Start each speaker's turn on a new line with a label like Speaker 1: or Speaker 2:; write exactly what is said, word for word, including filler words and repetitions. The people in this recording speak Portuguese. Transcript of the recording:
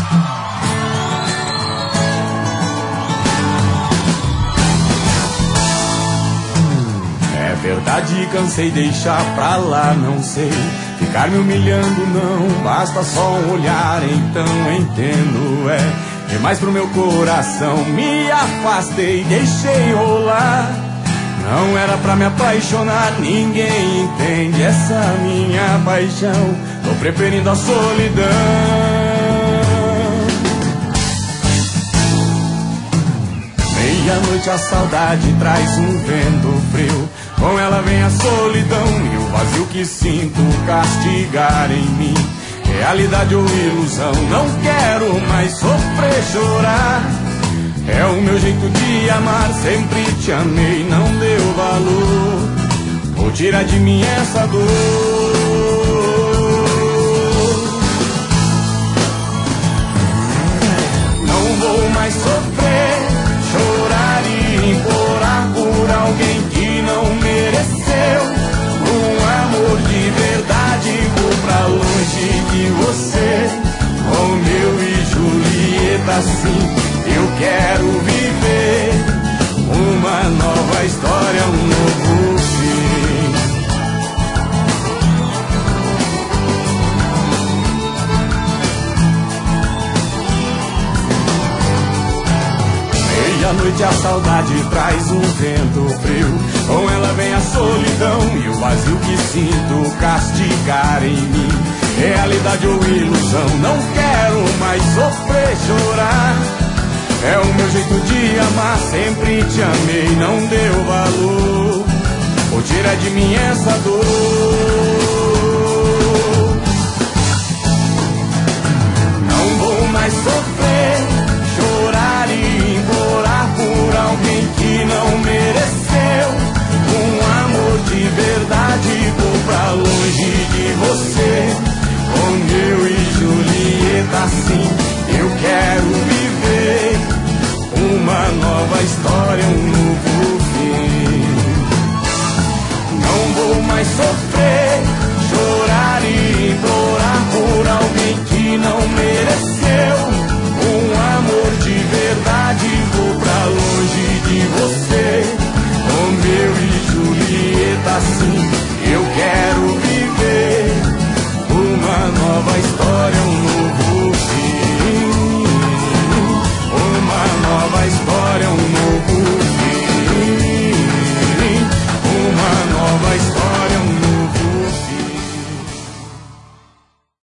Speaker 1: É verdade, cansei, deixar pra lá, não sei. Ficar me humilhando não, basta só um olhar, então entendo, é. Demais pro meu coração, me afastei, deixei rolar. Não era pra me apaixonar, ninguém entende essa minha paixão. Tô preferindo a solidão. Meia-noite a saudade traz um vento frio. Com ela vem a solidão e o vazio que sinto castigar em mim. Realidade ou ilusão, não quero mais sofrer, chorar. É o meu jeito de amar, sempre te amei, não deu valor. Vou tirar de mim essa dor. Não vou mais sofrer, chorar e implorar por alguém que não mereceu. Um amor de verdade, vou pra longe de você. Romeu e Julieta, sim, eu quero viver uma nova história, um novo fim. Meia-noite a saudade traz um vento frio. Com ela vem a solidão e o vazio que sinto castigar em mim. Realidade ou ilusão, não quero mais sofrer, chorar. É o meu jeito de amar, sempre te amei, não deu valor. Vou tirar de mim essa dor. Não vou mais sofrer, chorar e implorar por alguém que não mereceu. Um amor de verdade, vou pra longe de você. Romeu e Julieta, sim,